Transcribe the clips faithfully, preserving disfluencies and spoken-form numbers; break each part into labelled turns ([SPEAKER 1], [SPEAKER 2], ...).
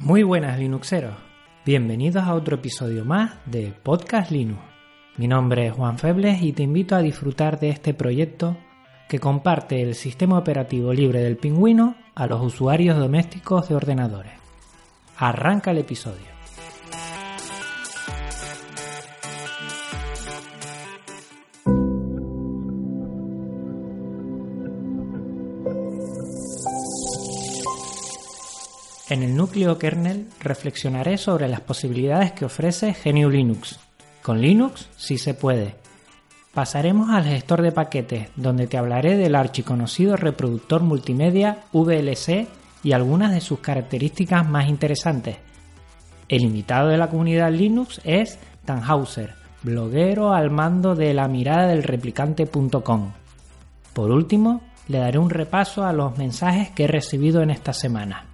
[SPEAKER 1] Muy buenas Linuxeros, bienvenidos a otro episodio más de Podcast Linux. Mi nombre es Juan Febles y te invito a disfrutar de este proyecto que comparte el sistema operativo libre del Pingüino a los usuarios domésticos de ordenadores. Arranca el episodio. En el núcleo kernel reflexionaré sobre las posibilidades que ofrece G N U Linux. Con Linux sí se puede. Pasaremos al gestor de paquetes, donde te hablaré del archiconocido reproductor multimedia V L C y algunas de sus características más interesantes. El invitado de la comunidad Linux es Tannhauser, bloguero al mando de la mirada del replicante punto com. Por último, le daré un repaso a los mensajes que he recibido en esta semana.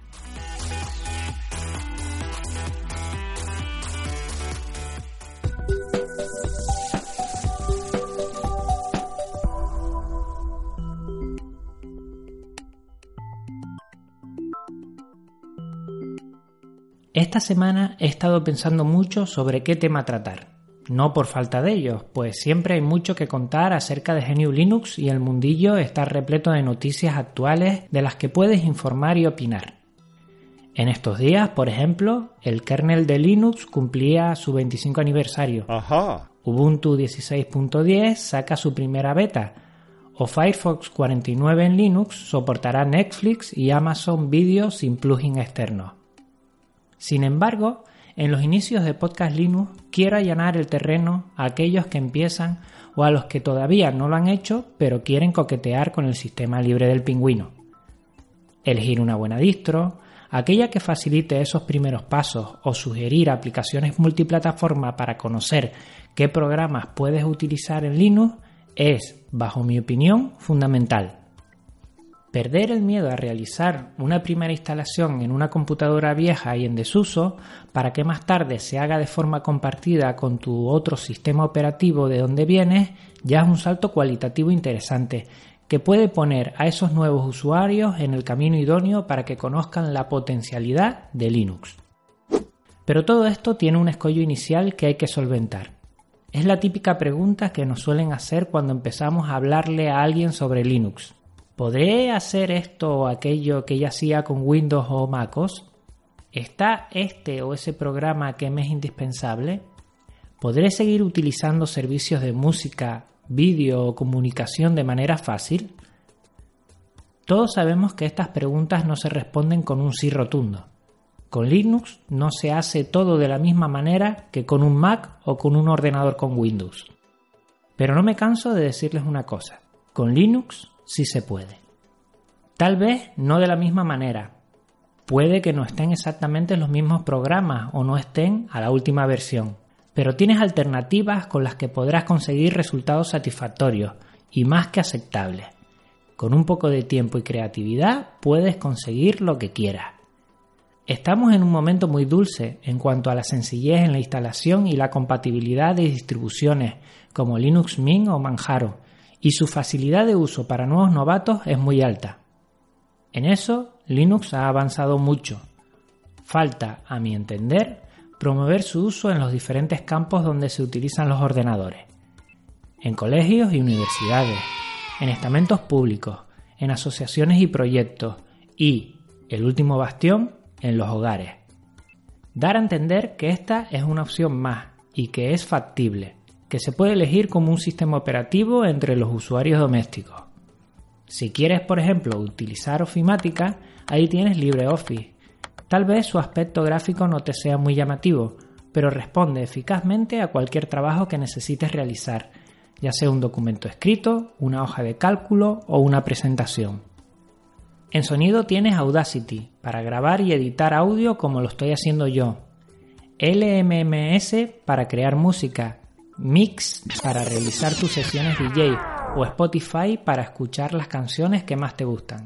[SPEAKER 1] Esta semana he estado pensando mucho sobre qué tema tratar. No por falta de ellos, pues siempre hay mucho que contar acerca de G N U Linux y el mundillo está repleto de noticias actuales de las que puedes informar y opinar. En estos días, por ejemplo, el kernel de Linux cumplía su veinticinco aniversario.
[SPEAKER 2] Ajá.
[SPEAKER 1] Ubuntu dieciséis punto diez saca su primera beta, o Firefox cuarenta y nueve en Linux soportará Netflix y Amazon Video sin plugin externo. Sin embargo, en los inicios de Podcast Linux quiero allanar el terreno a aquellos que empiezan o a los que todavía no lo han hecho pero quieren coquetear con el sistema libre del Pingüino. Elegir una buena distro, aquella que facilite esos primeros pasos o sugerir aplicaciones multiplataforma para conocer qué programas puedes utilizar en Linux es, bajo mi opinión, fundamental. Perder el miedo a realizar una primera instalación en una computadora vieja y en desuso para que más tarde se haga de forma compartida con tu otro sistema operativo de donde vienes ya es un salto cualitativo interesante que puede poner a esos nuevos usuarios en el camino idóneo para que conozcan la potencialidad de Linux. Pero todo esto tiene un escollo inicial que hay que solventar. Es la típica pregunta que nos suelen hacer cuando empezamos a hablarle a alguien sobre Linux. ¿Podré hacer esto o aquello que ya hacía con Windows o MacOS? ¿Está este o ese programa que me es indispensable? ¿Podré seguir utilizando servicios de música, vídeo o comunicación de manera fácil? Todos sabemos que estas preguntas no se responden con un sí rotundo. Con Linux no se hace todo de la misma manera que con un Mac o con un ordenador con Windows. Pero no me canso de decirles una cosa. Con Linux sí se puede. Tal vez no de la misma manera. Puede que no estén exactamente los mismos programas o no estén a la última versión. Pero tienes alternativas con las que podrás conseguir resultados satisfactorios y más que aceptables. Con un poco de tiempo y creatividad puedes conseguir lo que quieras. Estamos en un momento muy dulce en cuanto a la sencillez en la instalación y la compatibilidad de distribuciones como Linux Mint o Manjaro, y su facilidad de uso para nuevos novatos es muy alta. En eso, Linux ha avanzado mucho. Falta, a mi entender, promover su uso en los diferentes campos donde se utilizan los ordenadores. En colegios y universidades, en estamentos públicos, en asociaciones y proyectos y, el último bastión, en los hogares. Dar a entender que esta es una opción más y que es factible, que se puede elegir como un sistema operativo entre los usuarios domésticos. Si quieres, por ejemplo, utilizar Ofimática, ahí tienes LibreOffice. Tal vez su aspecto gráfico no te sea muy llamativo, pero responde eficazmente a cualquier trabajo que necesites realizar, ya sea un documento escrito, una hoja de cálculo o una presentación. En sonido tienes Audacity, para grabar y editar audio como lo estoy haciendo yo. L M M S para crear música, Mix para realizar tus sesiones D J o Spotify para escuchar las canciones que más te gustan.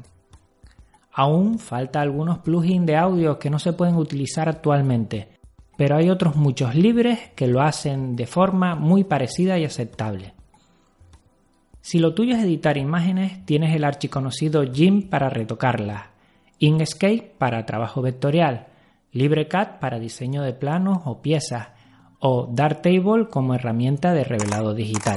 [SPEAKER 1] Aún falta algunos plugins de audio que no se pueden utilizar actualmente, pero hay otros muchos libres que lo hacen de forma muy parecida y aceptable. Si lo tuyo es editar imágenes, tienes el archiconocido GIMP para retocarlas, Inkscape para trabajo vectorial, LibreCAD para diseño de planos o piezas, o Darktable como herramienta de revelado digital.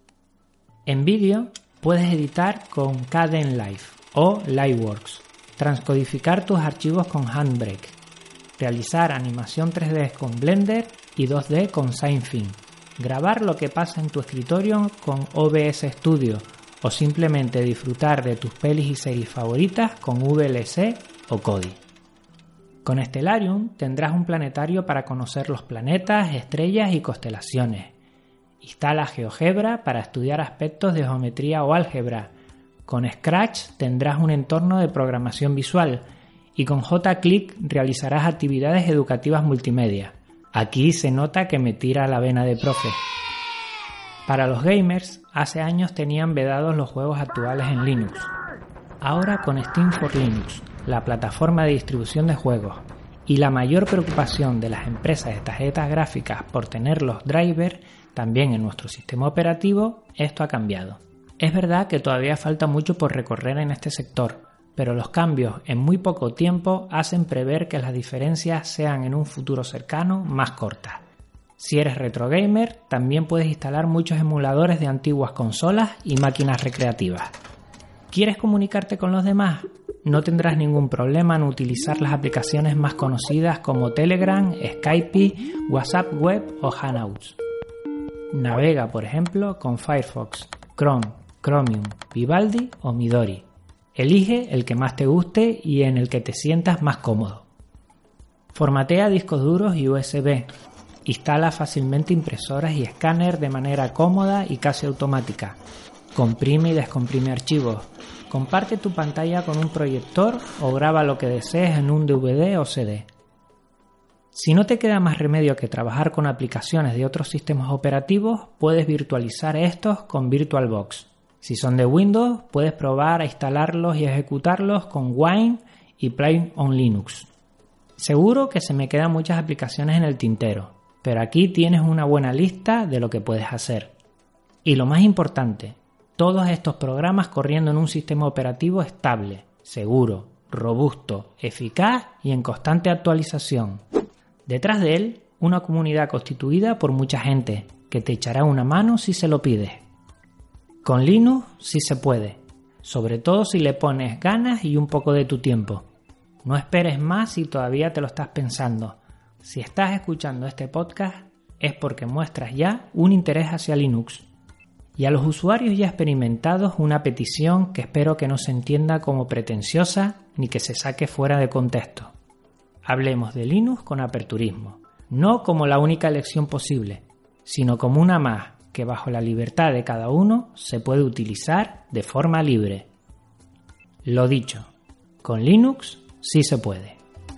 [SPEAKER 1] En vídeo puedes editar con Kdenlive o Lightworks, transcodificar tus archivos con Handbrake, realizar animación tres D con Blender y dos D con SignFilm, grabar lo que pasa en tu escritorio con O B S Studio o simplemente disfrutar de tus pelis y series favoritas con V L C o Kodi. Con Stellarium tendrás un planetario para conocer los planetas, estrellas y constelaciones. Instala GeoGebra para estudiar aspectos de geometría o álgebra. Con Scratch tendrás un entorno de programación visual y con JClick realizarás actividades educativas multimedia. Aquí se nota que me tira la vena de profe. Para los gamers, hace años tenían vedados los juegos actuales en Linux. Ahora con Steam for Linux, la plataforma de distribución de juegos, y la mayor preocupación de las empresas de tarjetas gráficas por tener los drivers también en nuestro sistema operativo, esto ha cambiado. Es verdad que todavía falta mucho por recorrer en este sector, pero los cambios en muy poco tiempo hacen prever que las diferencias sean en un futuro cercano más cortas. Si eres retro gamer, también puedes instalar muchos emuladores de antiguas consolas y máquinas recreativas. ¿Quieres comunicarte con los demás? No tendrás ningún problema en utilizar las aplicaciones más conocidas como Telegram, Skype, WhatsApp Web o Hangouts. Navega, por ejemplo, con Firefox, Chrome, Chromium, Vivaldi o Midori. Elige el que más te guste y en el que te sientas más cómodo. Formatea discos duros y U S B. Instala fácilmente impresoras y escáner de manera cómoda y casi automática. Comprime y descomprime archivos. Comparte tu pantalla con un proyector o graba lo que desees en un D V D o C D. Si no te queda más remedio que trabajar con aplicaciones de otros sistemas operativos, puedes virtualizar estos con VirtualBox. Si son de Windows, puedes probar a instalarlos y ejecutarlos con Wine y Play on Linux. Seguro que se me quedan muchas aplicaciones en el tintero, pero aquí tienes una buena lista de lo que puedes hacer. Y lo más importante, todos estos programas corriendo en un sistema operativo estable, seguro, robusto, eficaz y en constante actualización. Detrás de él, una comunidad constituida por mucha gente que te echará una mano si se lo pides. Con Linux sí se puede, sobre todo si le pones ganas y un poco de tu tiempo. No esperes más si todavía te lo estás pensando. Si estás escuchando este podcast es porque muestras ya un interés hacia Linux. Y a los usuarios ya experimentados una petición que espero que no se entienda como pretenciosa ni que se saque fuera de contexto. Hablemos de Linux con aperturismo, no como la única elección posible, sino como una más que bajo la libertad de cada uno se puede utilizar de forma libre. Lo dicho, con Linux sí se puede.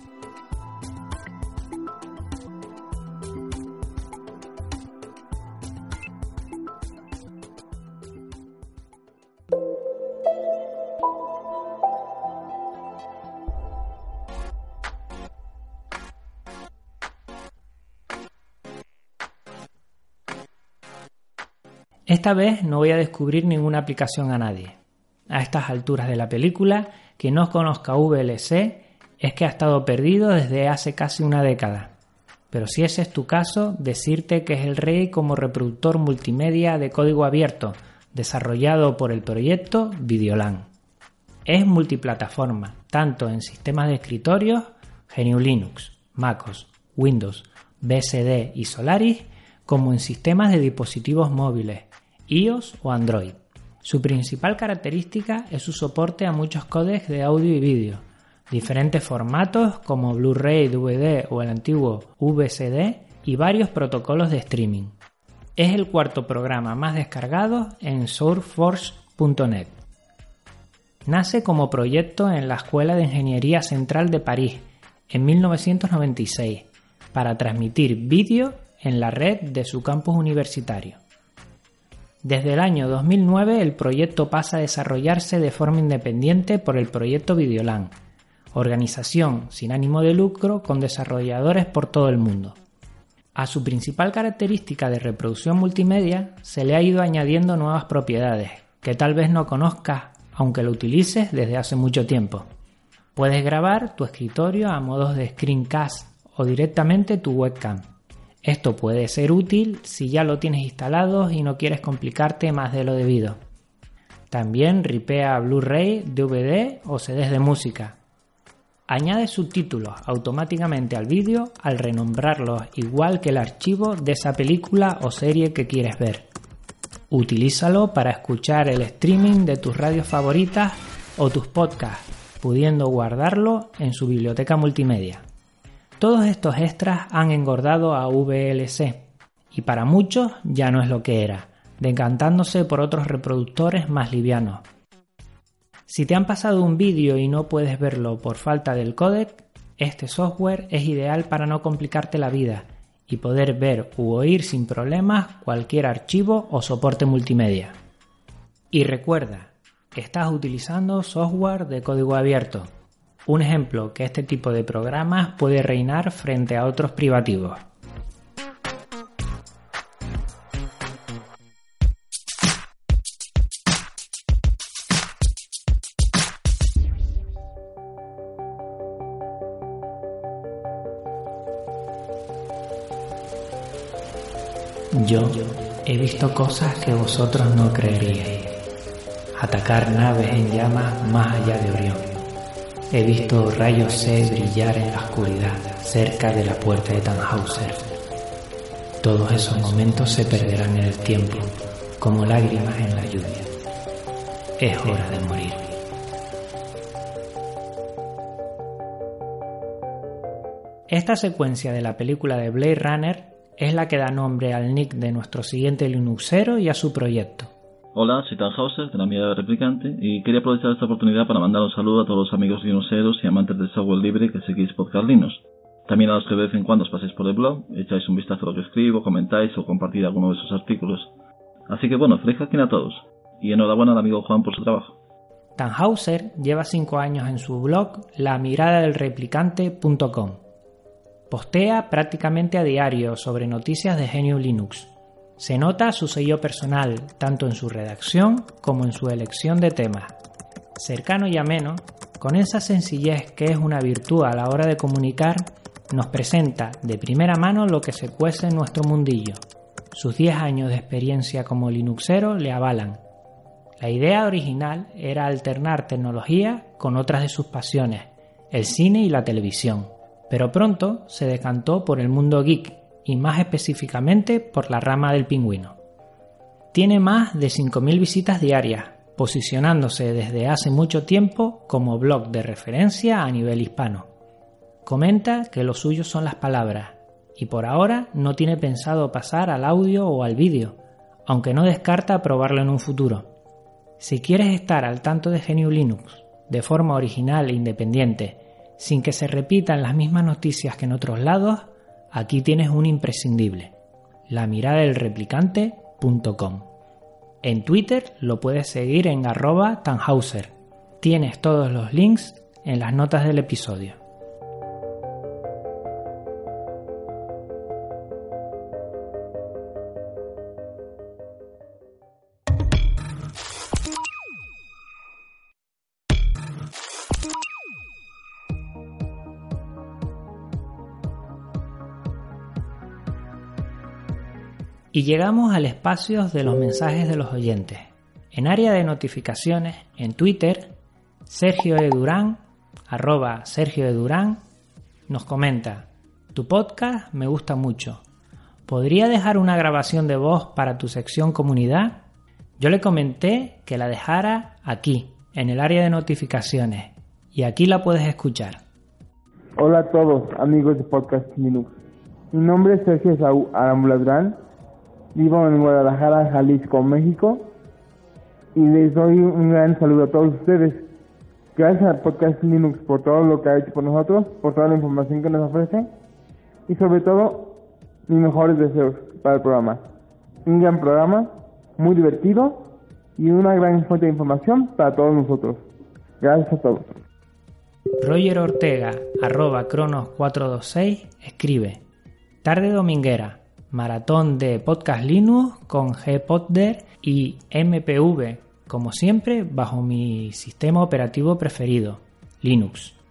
[SPEAKER 1] Esta vez no voy a descubrir ninguna aplicación a nadie. A estas alturas de la película, quien no conozca V L C es que ha estado perdido desde hace casi una década. Pero si ese es tu caso, decirte que es el rey como reproductor multimedia de código abierto, desarrollado por el proyecto Videolan. Es multiplataforma, tanto en sistemas de escritorio, G N U Linux, MacOS, Windows, B S D y Solaris, como en sistemas de dispositivos móviles, iOS o Android. Su principal característica es su soporte a muchos códecs de audio y vídeo, diferentes formatos como Blu-ray, D V D o el antiguo V C D y varios protocolos de streaming. Es el cuarto programa más descargado en sourceforge punto net. Nace como proyecto en la Escuela de Ingeniería Central de París en mil novecientos noventa y seis para transmitir vídeo en la red de su campus universitario. Desde el año dos mil nueve el proyecto pasa a desarrollarse de forma independiente por el proyecto Videolan, organización sin ánimo de lucro con desarrolladores por todo el mundo. A su principal característica de reproducción multimedia se le ha ido añadiendo nuevas propiedades que tal vez no conozcas aunque lo utilices desde hace mucho tiempo. Puedes grabar tu escritorio a modos de screencast o directamente tu webcam. Esto puede ser útil si ya lo tienes instalado y no quieres complicarte más de lo debido. También ripea Blu-ray, D V D o C Ds de música. Añade subtítulos automáticamente al vídeo al renombrarlos igual que el archivo de esa película o serie que quieres ver. Utilízalo para escuchar el streaming de tus radios favoritas o tus podcasts, pudiendo guardarlo en su biblioteca multimedia. Todos estos extras han engordado a V L C y para muchos ya no es lo que era, decantándose por otros reproductores más livianos. Si te han pasado un vídeo y no puedes verlo por falta del códec, este software es ideal para no complicarte la vida y poder ver u oír sin problemas cualquier archivo o soporte multimedia. Y recuerda que estás utilizando software de código abierto, un ejemplo que este tipo de programas puede reinar frente a otros privativos. Yo he visto cosas que vosotros no creeríais. Atacar naves en llamas más allá de Orión. He visto rayos C brillar en la oscuridad cerca de la puerta de Tannhäuser. Todos esos momentos se perderán en el tiempo, como lágrimas en la lluvia. Es hora de morir. Esta secuencia de la película de Blade Runner es la que da nombre al nick de nuestro siguiente Linuxero y a su proyecto.
[SPEAKER 2] Hola, soy Tannhäuser, de la Mirada Replicante, y quería aprovechar esta oportunidad para mandar un saludo a todos los amigos linuxeros y amantes del software libre que seguís Podcast Linux. También a los que de vez en cuando os paséis por el blog, echáis un vistazo a lo que escribo, comentáis o compartid alguno de esos artículos. Así que bueno, feliz hacking a todos, y enhorabuena al amigo Juan por su trabajo.
[SPEAKER 1] Tannhäuser lleva cinco años en su blog la mirada del replicante punto com. Postea prácticamente a diario sobre noticias de G N U Linux. Se nota su sello personal tanto en su redacción como en su elección de temas. Cercano y ameno, con esa sencillez que es una virtud a la hora de comunicar, nos presenta de primera mano lo que se cuece en nuestro mundillo. Sus diez años de experiencia como linuxero le avalan. La idea original era alternar tecnología con otras de sus pasiones, el cine y la televisión, pero pronto se decantó por el mundo geek, y más específicamente por la rama del pingüino. Tiene más de cinco mil visitas diarias, posicionándose desde hace mucho tiempo como blog de referencia a nivel hispano. Comenta que lo suyo son las palabras, y por ahora no tiene pensado pasar al audio o al vídeo, aunque no descarta probarlo en un futuro. Si quieres estar al tanto de G N U Linux de forma original e independiente, sin que se repitan las mismas noticias que en otros lados, aquí tienes un imprescindible, la mirada del replicante punto com. En Twitter lo puedes seguir en arroba Tannhäuser. Tienes todos los links en las notas del episodio. Y llegamos al espacio de los mensajes de los oyentes. En área de notificaciones, en Twitter, Sergio E. Durán, arroba Sergio E. Durán, nos comenta: tu podcast me gusta mucho. ¿Podría dejar una grabación de voz para tu sección comunidad? Yo le comenté que la dejara aquí, en el área de notificaciones, y aquí la puedes escuchar.
[SPEAKER 3] Hola a todos, amigos de Podcast Linux. Mi nombre es Sergio Saúl Arámbula Durán. Vivo en Guadalajara, Jalisco, México, y les doy un gran saludo a todos ustedes. Gracias a Podcast Linux por todo lo que ha hecho por nosotros, por toda la información que nos ofrece, y sobre todo, mis mejores deseos para el programa. Un gran programa, muy divertido, y una gran fuente de información para todos nosotros. Gracias a todos.
[SPEAKER 1] Roger Ortega, arroba Cronos cuatro dos seis, escribe: tarde dominguera, maratón de Podcast Linux con Gpodder y M P V, como siempre, bajo mi sistema operativo preferido, Linux.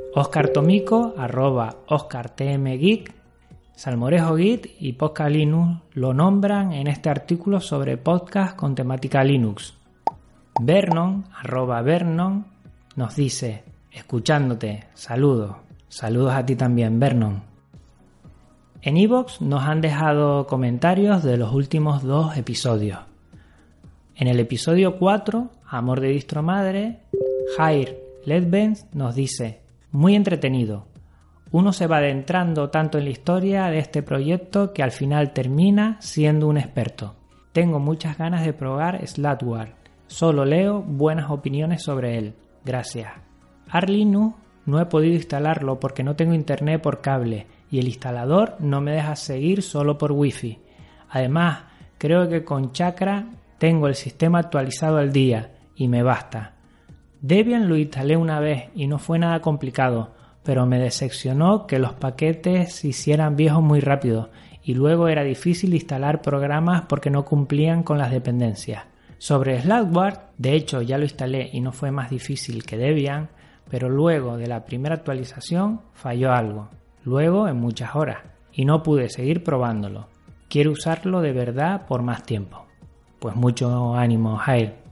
[SPEAKER 1] Oscar Tomico, arroba OscarTMGeek, Salmorejo Git y Podcast Linux lo nombran en este artículo sobre podcast con temática Linux. Vernon, arroba Vernon, nos dice, escuchándote, saludos, saludos a ti también, Vernon. En iVoox nos han dejado comentarios de los últimos dos episodios. En el episodio cuatro, Amor de Distro Madre, Jair Ledbens nos dice, muy entretenido. Uno se va adentrando tanto en la historia de este proyecto que al final termina siendo un experto. Tengo muchas ganas de probar Slackware. Solo leo buenas opiniones sobre él. Gracias. Arch-Linux no he podido instalarlo porque no tengo internet por cable y el instalador no me deja seguir solo por wifi. Además, creo que con Chakra tengo el sistema actualizado al día y me basta. Debian lo instalé una vez y no fue nada complicado, pero me decepcionó que los paquetes se hicieran viejos muy rápido y luego era difícil instalar programas porque no cumplían con las dependencias. Sobre Slackware, de hecho ya lo instalé y no fue más difícil que Debian, pero luego de la primera actualización falló algo, luego en muchas horas, y no pude seguir probándolo. Quiero usarlo de verdad por más tiempo. Pues mucho ánimo, Jair.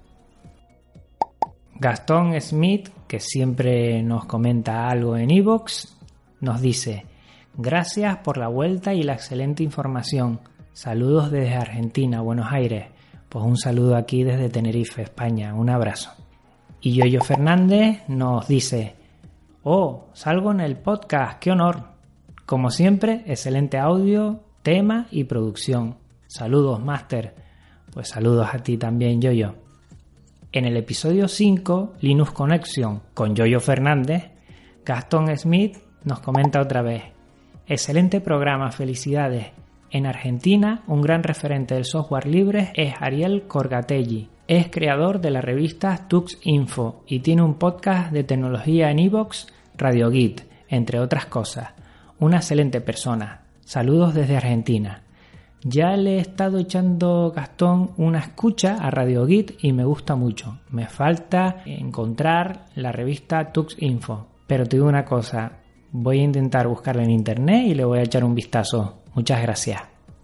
[SPEAKER 1] Gastón Smith, que siempre nos comenta algo en iVoox, nos dice, gracias por la vuelta y la excelente información. Saludos desde Argentina, Buenos Aires. Pues un saludo aquí desde Tenerife, España. Un abrazo. Y Yoyo Fernández nos dice, oh, salgo en el podcast, qué honor. Como siempre, excelente audio, tema y producción. Saludos, Master. Pues saludos a ti también, Yoyo. En el episodio cinco, Linux Connection, con Yoyo Fernández, Gastón Smith nos comenta otra vez, excelente programa, felicidades. En Argentina, un gran referente del software libre es Ariel Corgatelli. Es creador de la revista Tux Info y tiene un podcast de tecnología en iVoox, Radio Git, entre otras cosas. Una excelente persona. Saludos desde Argentina. Ya le he estado echando, Gastón, una escucha a Radio Git y me gusta mucho. Me falta encontrar la revista Tux Info. Pero te digo una cosa, voy a intentar buscarla en internet y le voy a echar un vistazo. Muchas gracias.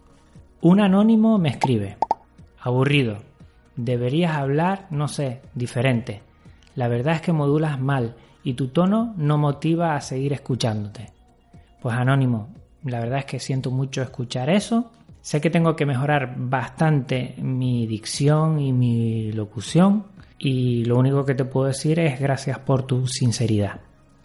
[SPEAKER 1] Un anónimo me escribe. Aburrido. Deberías hablar, no sé, diferente. La verdad es que modulas mal y tu tono no motiva a seguir escuchándote. Pues anónimo, la verdad es que siento mucho escuchar eso. Sé que tengo que mejorar bastante mi dicción y mi locución y lo único que te puedo decir es gracias por tu sinceridad.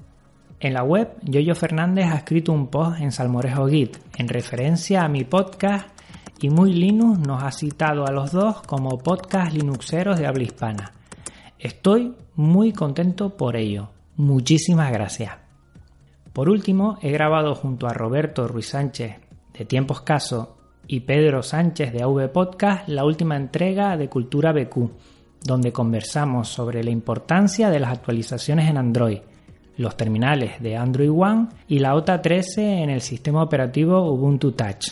[SPEAKER 1] En la web, Yoyo Fernández ha escrito un post en Salmorejo Git en referencia a mi podcast y Muy Linux nos ha citado a los dos como podcast linuxeros de habla hispana. Estoy muy contento por ello. Muchísimas gracias. Por último, he grabado junto a Roberto Ruiz Sánchez de Tiempo Escaso y Pedro Sánchez de A V Podcast la última entrega de Cultura B Q, donde conversamos sobre la importancia de las actualizaciones en Android, los terminales de Android One y la O T A trece en el sistema operativo Ubuntu Touch.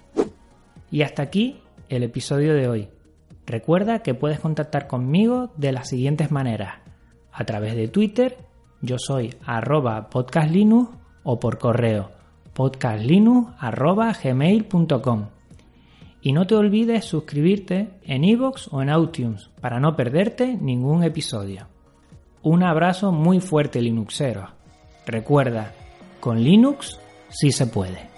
[SPEAKER 1] Y hasta aquí el episodio de hoy. Recuerda que puedes contactar conmigo de las siguientes maneras: a través de Twitter, yo soy arroba podcastlinux, o por correo podcastlinux arroba gmail punto com. Y no te olvides suscribirte en iVoox o en iTunes para no perderte ningún episodio. Un abrazo muy fuerte, Linuxeros. Recuerda, con Linux sí se puede.